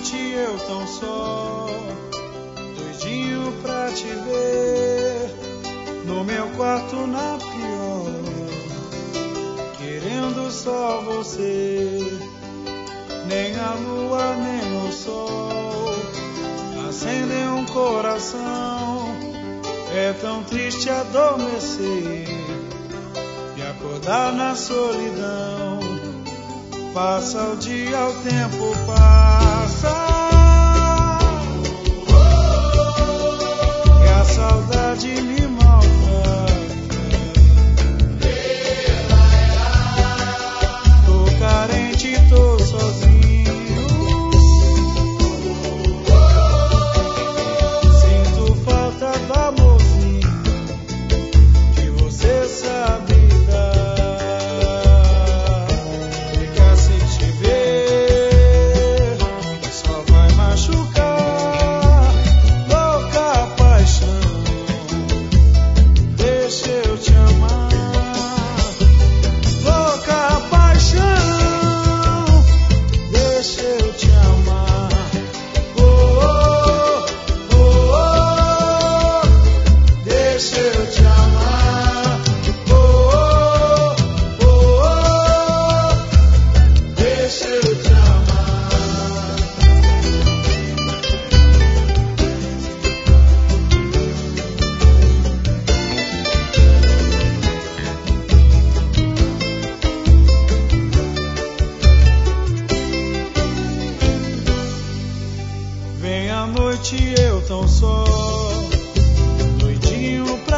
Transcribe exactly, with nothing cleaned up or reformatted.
noite eu tão só, doidinho pra te ver, no meu quarto na pior, querendo só você. Nem a lua nem o sol acendem um coração. É tão triste adormecer e acordar na solidão. Passa o dia, o tempo passa, e a saudade me maltrata. Tô carente, tô sozinho, sinto falta do amorzinho que você sabe dar. Vem à noite eu tão só, doidinho pra